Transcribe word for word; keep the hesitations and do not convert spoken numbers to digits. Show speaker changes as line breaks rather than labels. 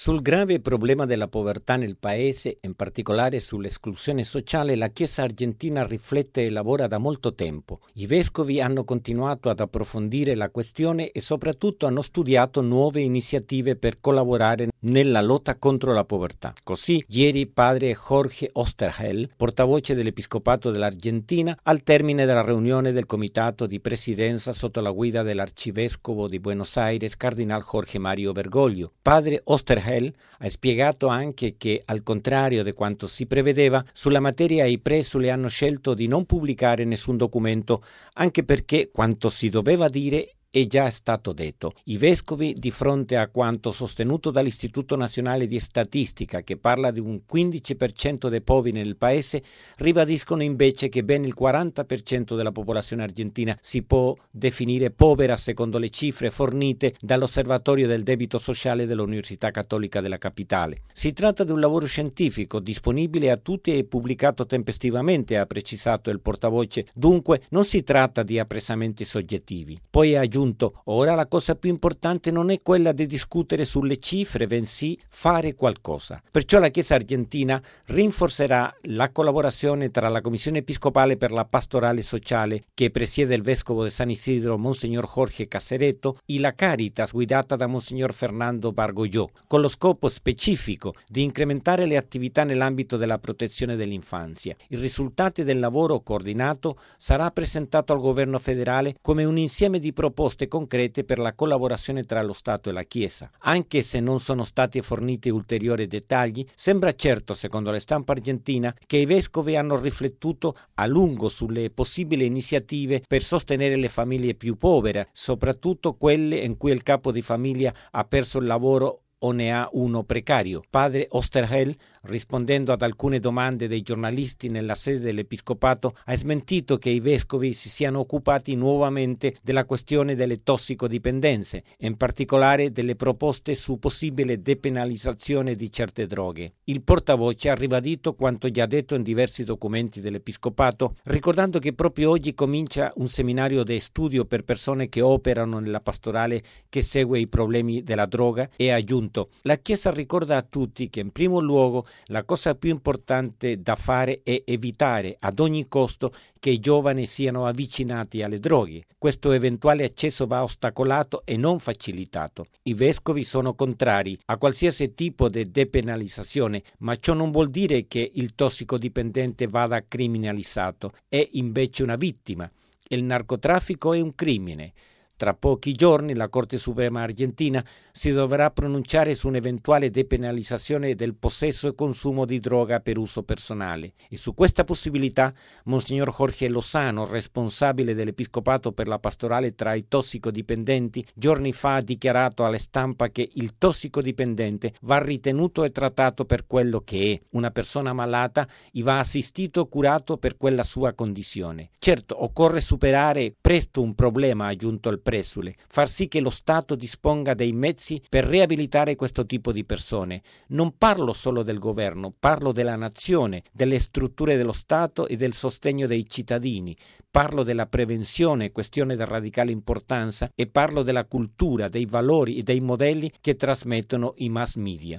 Sul grave problema della povertà nel paese, in particolare sull'esclusione sociale, la Chiesa argentina riflette e lavora da molto tempo. I vescovi hanno continuato ad approfondire la questione e soprattutto hanno studiato nuove iniziative per collaborare nella lotta contro la povertà. Così, ieri padre Jorge Osterheld, portavoce dell'Episcopato dell'Argentina, al termine della riunione del Comitato di Presidenza sotto la guida dell'Arcivescovo di Buenos Aires, Cardinal Jorge Mario Bergoglio. Padre Osterheld ha spiegato anche che, al contrario di quanto si prevedeva, sulla materia i presuli hanno scelto di non pubblicare nessun documento, anche perché quanto si doveva dire è già stato detto. I vescovi, di fronte a quanto sostenuto dall'Istituto Nazionale di Statistica, che parla di un quindici per cento dei poveri nel paese, ribadiscono invece che ben il quaranta per cento della popolazione argentina si può definire povera secondo le cifre fornite dall'Osservatorio del debito sociale dell'Università Cattolica della Capitale. Si tratta di un lavoro scientifico disponibile a tutti e pubblicato tempestivamente, ha precisato il portavoce. Dunque non si tratta di appresamenti soggettivi. Poi ha aggiunto: ora la cosa più importante non è quella di discutere sulle cifre, bensì fare qualcosa. Perciò la Chiesa argentina rinforzerà la collaborazione tra la Commissione Episcopale per la Pastorale Sociale, che presiede il Vescovo di San Isidro, Monsignor Jorge Casereto, e la Caritas, guidata da Monsignor Fernando Bargolló, con lo scopo specifico di incrementare le attività nell'ambito della protezione dell'infanzia. I risultati del lavoro coordinato sarà presentato al governo federale come un insieme di proposte concrete per la collaborazione tra lo Stato e la Chiesa. Anche se non sono stati forniti ulteriori dettagli, sembra certo, secondo la stampa argentina, che i vescovi hanno riflettuto a lungo sulle possibili iniziative per sostenere le famiglie più povere, soprattutto quelle in cui il capo di famiglia ha perso il lavoro o ne ha uno precario. Padre Osterheld, rispondendo ad alcune domande dei giornalisti nella sede dell'Episcopato, ha smentito che i vescovi si siano occupati nuovamente della questione delle tossicodipendenze, in particolare delle proposte su possibile depenalizzazione di certe droghe. Il portavoce ha ribadito quanto già detto in diversi documenti dell'Episcopato, ricordando che proprio oggi comincia un seminario di studio per persone che operano nella pastorale che segue i problemi della droga, e ha aggiunto: la Chiesa ricorda a tutti che in primo luogo la cosa più importante da fare è evitare ad ogni costo che i giovani siano avvicinati alle droghe. Questo eventuale accesso va ostacolato e non facilitato. I vescovi sono contrari a qualsiasi tipo di depenalizzazione, ma ciò non vuol dire che il tossicodipendente vada criminalizzato. È invece una vittima. Il narcotraffico è un crimine. Tra pochi giorni la Corte Suprema argentina si dovrà pronunciare su un'eventuale depenalizzazione del possesso e consumo di droga per uso personale, e su questa possibilità Monsignor Jorge Lozano, responsabile dell'Episcopato per la pastorale tra i tossicodipendenti, giorni fa ha dichiarato alla stampa che il tossicodipendente va ritenuto e trattato per quello che è, una persona malata, e va assistito e curato per quella sua condizione. Certo, occorre superare presto un problema, ha aggiunto il presule, far sì che lo Stato disponga dei mezzi per riabilitare questo tipo di persone. Non parlo solo del governo, parlo della nazione, delle strutture dello Stato e del sostegno dei cittadini. Parlo della prevenzione, questione di radicale importanza, e parlo della cultura, dei valori e dei modelli che trasmettono i mass media.